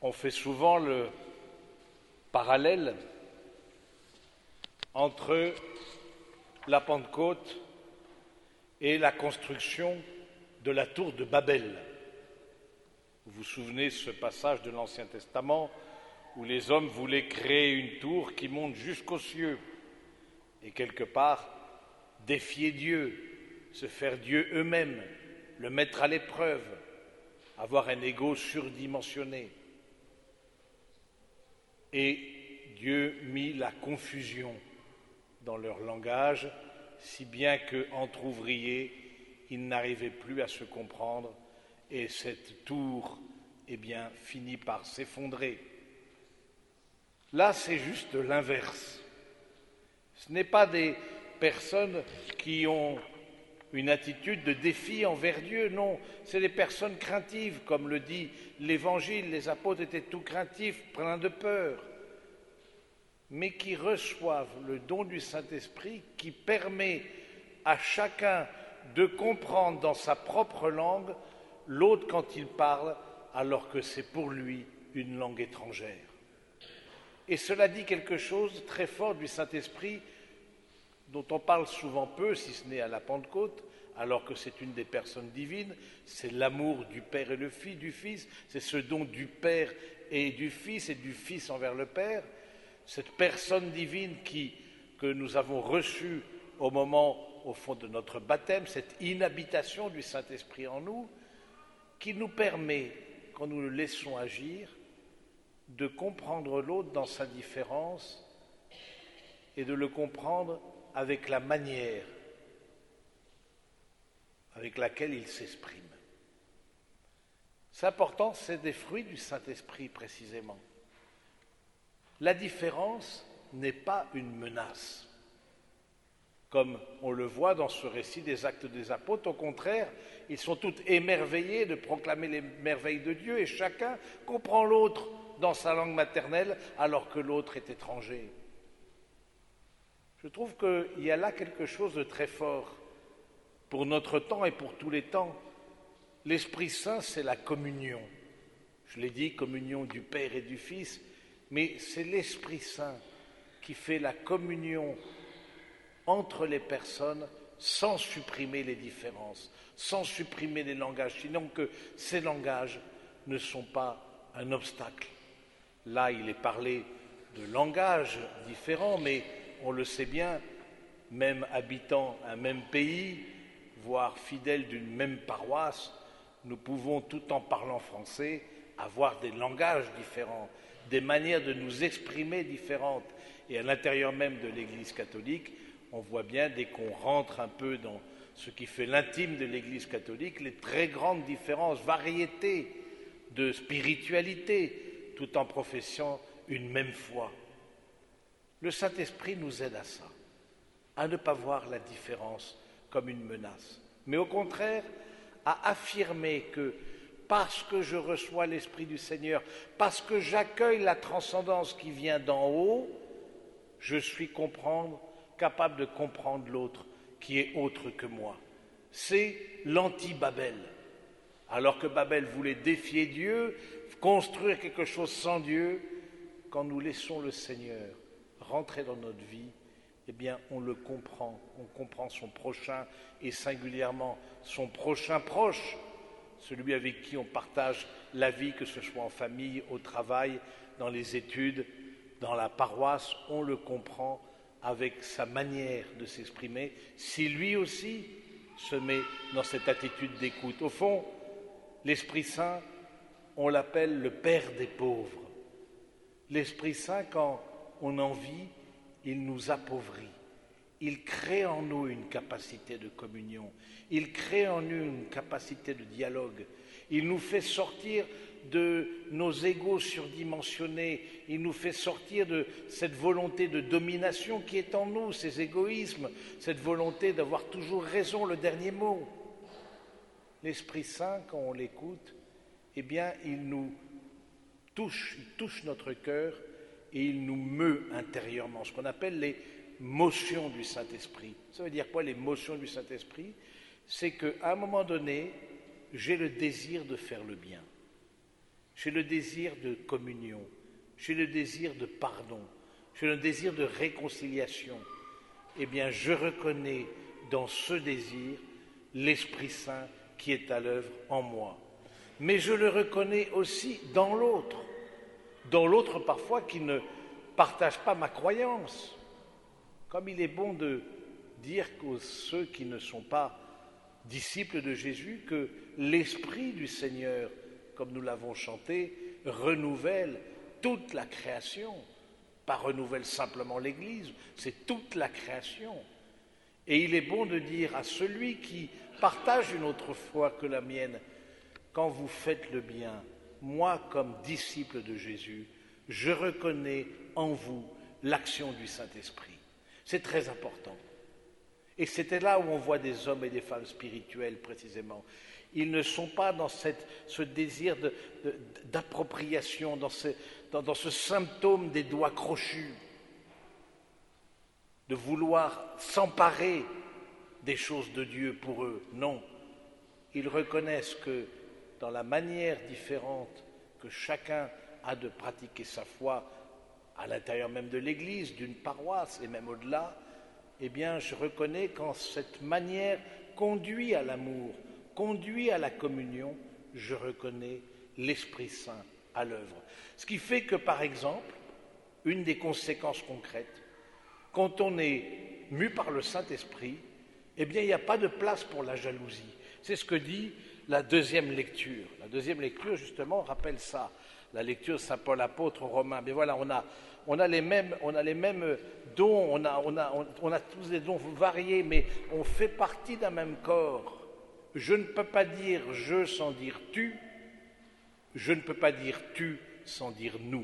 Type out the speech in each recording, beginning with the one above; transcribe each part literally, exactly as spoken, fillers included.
On fait souvent le parallèle entre la Pentecôte et la construction de la tour de Babel. Vous vous souvenez de ce passage de l'Ancien Testament où les hommes voulaient créer une tour qui monte jusqu'aux cieux et quelque part défier Dieu, se faire Dieu eux-mêmes, le mettre à l'épreuve, avoir un ego surdimensionné. Et Dieu mit la confusion dans leur langage, si bien qu'entre ouvriers, ils n'arrivaient plus à se comprendre, et cette tour, eh bien, finit par s'effondrer. Là, c'est juste l'inverse. Ce n'est pas des personnes qui ont une attitude de défi envers Dieu, non, c'est des personnes craintives, comme le dit l'Évangile, les apôtres étaient tout craintifs, pleins de peur, mais qui reçoivent le don du Saint-Esprit qui permet à chacun de comprendre dans sa propre langue l'autre quand il parle, alors que c'est pour lui une langue étrangère. Et cela dit quelque chose de très fort du Saint-Esprit, dont on parle souvent peu, si ce n'est à la Pentecôte, alors que c'est une des personnes divines, c'est l'amour du Père et le Fils, du Fils, c'est ce don du Père et du Fils et du Fils envers le Père, cette personne divine qui, que nous avons reçue au moment, au fond de notre baptême, cette inhabitation du Saint-Esprit en nous, qui nous permet, quand nous le laissons agir, de comprendre l'autre dans sa différence et de le comprendre avec la manière avec laquelle il s'exprime. C'est important, c'est des fruits du Saint-Esprit précisément. La différence n'est pas une menace, comme on le voit dans ce récit des Actes des Apôtres. Au contraire, ils sont tous émerveillés de proclamer les merveilles de Dieu et chacun comprend l'autre dans sa langue maternelle alors que l'autre est étranger. Je trouve qu'il y a là quelque chose de très fort pour notre temps et pour tous les temps. L'Esprit Saint, c'est la communion. Je l'ai dit, communion du Père et du Fils, mais c'est l'Esprit Saint qui fait la communion entre les personnes sans supprimer les différences, sans supprimer les langages, sinon que ces langages ne sont pas un obstacle. Là, il est parlé de langages différents, mais on le sait bien, même habitant un même pays, voire fidèles d'une même paroisse, nous pouvons, tout en parlant français, avoir des langages différents, des manières de nous exprimer différentes. Et à l'intérieur même de l'Église catholique, on voit bien, dès qu'on rentre un peu dans ce qui fait l'intime de l'Église catholique, les très grandes différences, variétés de spiritualité, tout en professant une même foi. Le Saint-Esprit nous aide à ça, à ne pas voir la différence comme une menace, mais au contraire à affirmer que parce que je reçois l'Esprit du Seigneur, parce que j'accueille la transcendance qui vient d'en haut, je suis comprendre, capable de comprendre l'autre qui est autre que moi. C'est l'anti-Babel. Alors que Babel voulait défier Dieu, construire quelque chose sans Dieu, quand nous laissons le Seigneur rentrer dans notre vie, eh bien, on le comprend, on comprend son prochain et singulièrement son prochain proche, celui avec qui on partage la vie, que ce soit en famille, au travail, dans les études, dans la paroisse, on le comprend avec sa manière de s'exprimer, si lui aussi se met dans cette attitude d'écoute. Au fond, l'Esprit Saint, on l'appelle le Père des pauvres. L'Esprit Saint, quand on en vit, il nous appauvrit. Il crée en nous une capacité de communion. Il crée en nous une capacité de dialogue. Il nous fait sortir de nos égos surdimensionnés. Il nous fait sortir de cette volonté de domination qui est en nous, ces égoïsmes, cette volonté d'avoir toujours raison, le dernier mot. L'Esprit Saint, quand on l'écoute, eh bien, il nous touche, il touche notre cœur et il nous meut intérieurement, ce qu'on appelle les motions du Saint-Esprit. Ça veut dire quoi, les motions du Saint-Esprit? C'est qu'à un moment donné, j'ai le désir de faire le bien. j'ai le désir de communion, j'ai le désir de pardon, j'ai le désir de réconciliation, eh bien je reconnais dans ce désir l'Esprit Saint qui est à l'œuvre en moi. Mais je le reconnais aussi dans l'autre, dans l'autre parfois qui ne partage pas ma croyance. Comme il est bon de dire qu'aux ceux qui ne sont pas disciples de Jésus, que l'Esprit du Seigneur, comme nous l'avons chanté, renouvelle toute la création. Pas renouvelle simplement l'Église, c'est toute la création. Et il est bon de dire à celui qui partage une autre foi que la mienne, quand vous faites le bien, moi comme disciple de Jésus, je reconnais en vous l'action du Saint-Esprit. C'est très important. Et c'était là où on voit des hommes et des femmes spirituels précisément. Ils ne sont pas dans cette, ce désir de, de, d'appropriation, dans ce, dans, dans ce symptôme des doigts crochus, de vouloir s'emparer des choses de Dieu pour eux. Non, ils reconnaissent que dans la manière différente que chacun a de pratiquer sa foi à l'intérieur même de l'Église, d'une paroisse et même au-delà, eh bien je reconnais qu'en cette manière conduit à l'amour, conduit à la communion, je reconnais l'Esprit Saint à l'œuvre. Ce qui fait que, par exemple, une des conséquences concrètes, quand on est mu par le Saint-Esprit, eh bien il n'y a pas de place pour la jalousie. C'est ce que dit la deuxième lecture. La deuxième lecture, justement, rappelle ça. La lecture de Saint Paul apôtre aux Romains. Mais voilà, on a, on a, les, mêmes, on a les mêmes dons, on a, on, a, on, on a tous des dons variés, mais on fait partie d'un même corps. Je ne peux pas dire je sans dire tu, je ne peux pas dire tu sans dire nous.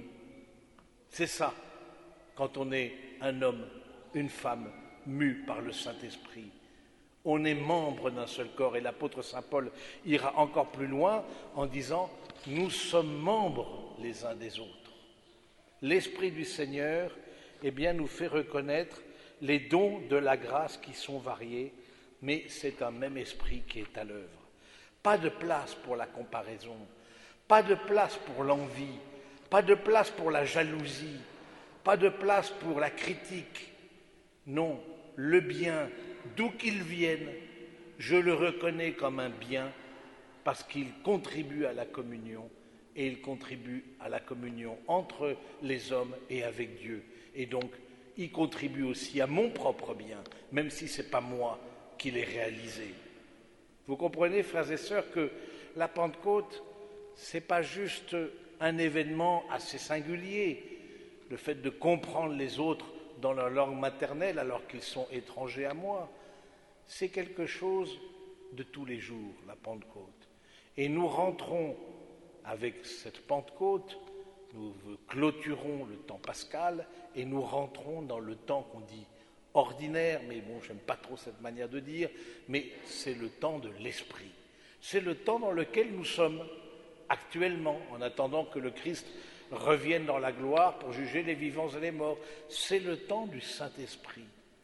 C'est ça, quand on est un homme, une femme, mu par le Saint-Esprit. On est membre d'un seul corps, et l'apôtre Saint Paul ira encore plus loin en disant « nous sommes membres les uns des autres ». L'Esprit du Seigneur, eh bien, nous fait reconnaître les dons de la grâce qui sont variés, mais c'est un même esprit qui est à l'œuvre. Pas de place pour la comparaison, pas de place pour l'envie, pas de place pour la jalousie, pas de place pour la critique. Non, le bien, d'où qu'il vienne, je le reconnais comme un bien parce qu'il contribue à la communion et il contribue à la communion entre les hommes et avec Dieu. Et donc, il contribue aussi à mon propre bien, même si ce n'est pas moi qui l'ai réalisé. Vous comprenez, frères et sœurs, que la Pentecôte, ce n'est pas juste un événement assez singulier, le fait de comprendre les autres dans leur langue maternelle alors qu'ils sont étrangers à moi. C'est quelque chose de tous les jours, la Pentecôte. Et nous rentrons avec cette Pentecôte, nous clôturons le temps pascal et nous rentrons dans le temps qu'on dit ordinaire, mais bon, j'aime pas trop cette manière de dire, mais c'est le temps de l'Esprit. C'est le temps dans lequel nous sommes actuellement, en attendant que le Christ revienne dans la gloire pour juger les vivants et les morts. C'est le temps du Saint-Esprit.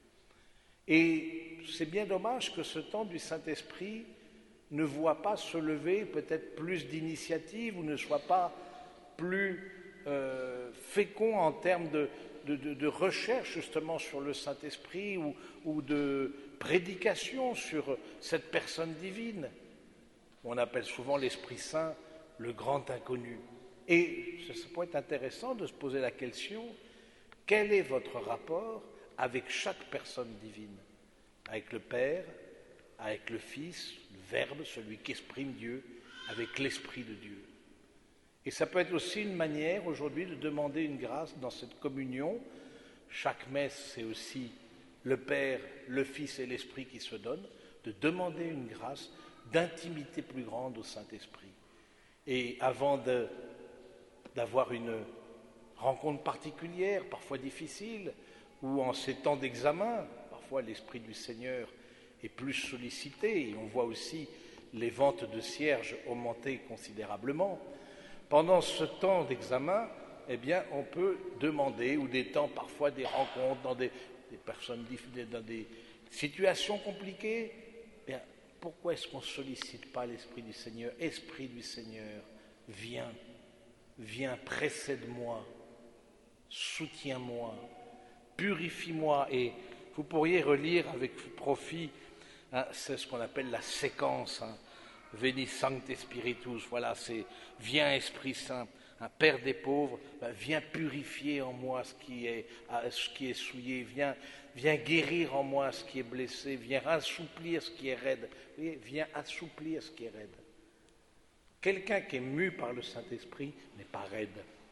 Et c'est bien dommage que ce temps du Saint-Esprit ne voit pas se lever peut-être plus d'initiatives ou ne soit pas plus euh, fécond en termes de, de, de, de recherche justement sur le Saint-Esprit ou, ou de prédication sur cette personne divine. On appelle souvent l'Esprit Saint le grand inconnu. Et ça pourrait être intéressant de se poser la question, quel est votre rapport avec chaque personne divine? Avec le Père, avec le Fils, le Verbe, celui qui exprime Dieu, avec l'Esprit de Dieu. Et ça peut être aussi une manière aujourd'hui de demander une grâce dans cette communion. Chaque messe, c'est aussi le Père, le Fils et l'Esprit qui se donnent, de demander une grâce d'intimité plus grande au Saint-Esprit. Et avant de, d'avoir une rencontre particulière, parfois difficile, ou en ces temps d'examen, parfois l'Esprit du Seigneur est plus sollicité, et on voit aussi les ventes de cierges augmenter considérablement. Pendant ce temps d'examen, eh bien, on peut demander, ou des temps, parfois des rencontres dans des, des personnes, dans des situations compliquées, eh bien, pourquoi est-ce qu'on ne sollicite pas l'Esprit du Seigneur? Esprit du Seigneur, viens, viens, précède-moi, soutiens-moi, purifie-moi. Et vous pourriez relire avec profit, hein, c'est ce qu'on appelle la séquence, hein, Veni Sancte Spiritus, voilà, c'est viens Esprit Saint, un Père des pauvres, ben, viens purifier en moi ce qui est, ce qui est souillé, viens, viens guérir en moi ce qui est blessé, viens assouplir ce qui est raide, vous voyez, viens assouplir ce qui est raide. Quelqu'un qui est mu par le Saint-Esprit n'est pas raide.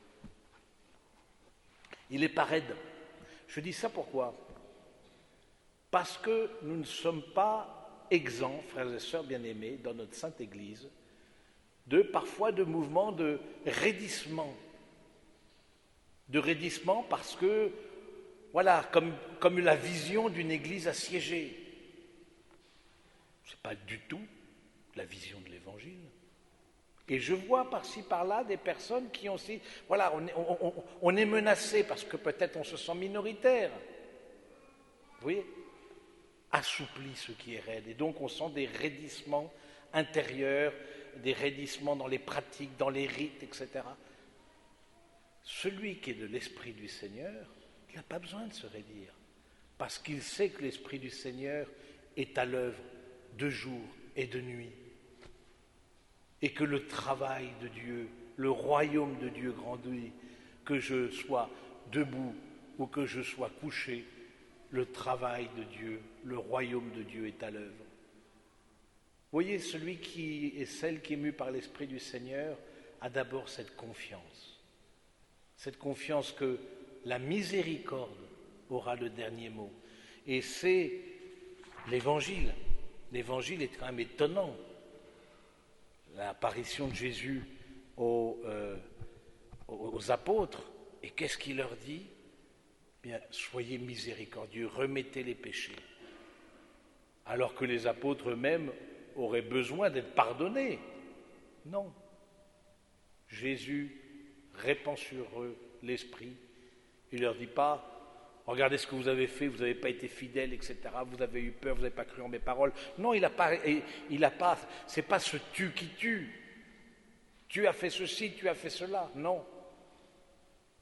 Il n'est pas raide. Je dis ça pourquoi ? Parce que nous ne sommes pas exempts, frères et sœurs bien-aimés, dans notre Sainte Église, de parfois de mouvements de raidissement. De raidissement parce que, voilà, comme, comme la vision d'une Église assiégée. Ce n'est pas du tout la vision de l'Évangile. Et je vois par-ci, par-là des personnes qui ont aussi... Voilà, on est, on, on, on est menacé parce que peut-être on se sent minoritaire. Vous voyez ? Assouplit ce qui est raide. Et donc on sent des raidissements intérieurs, des raidissements dans les pratiques, dans les rites, et cetera. Celui qui est de l'Esprit du Seigneur, il n'a pas besoin de se raidir. Parce qu'il sait que l'Esprit du Seigneur est à l'œuvre de jour et de nuit. Et que le travail de Dieu, le royaume de Dieu grandit, que je sois debout ou que je sois couché, le travail de Dieu, le royaume de Dieu est à l'œuvre. Voyez, celui qui est celle qui est mue par l'Esprit du Seigneur a d'abord cette confiance. Cette confiance que la miséricorde aura le dernier mot. Et c'est l'Évangile. L'Évangile est quand même étonnant. L'apparition de Jésus aux, euh, aux apôtres, et qu'est-ce qu'il leur dit ? Bien, soyez miséricordieux, remettez les péchés. Alors que les apôtres eux-mêmes auraient besoin d'être pardonnés. Non. Jésus répand sur eux l'Esprit. Il ne leur dit pas, regardez ce que vous avez fait, vous n'avez pas été fidèles, et cetera. Vous avez eu peur, vous n'avez pas cru en mes paroles. Non, il n'a pas, il a pas, c'est pas ce tu qui tue. Tu as fait ceci, tu as fait cela. Non.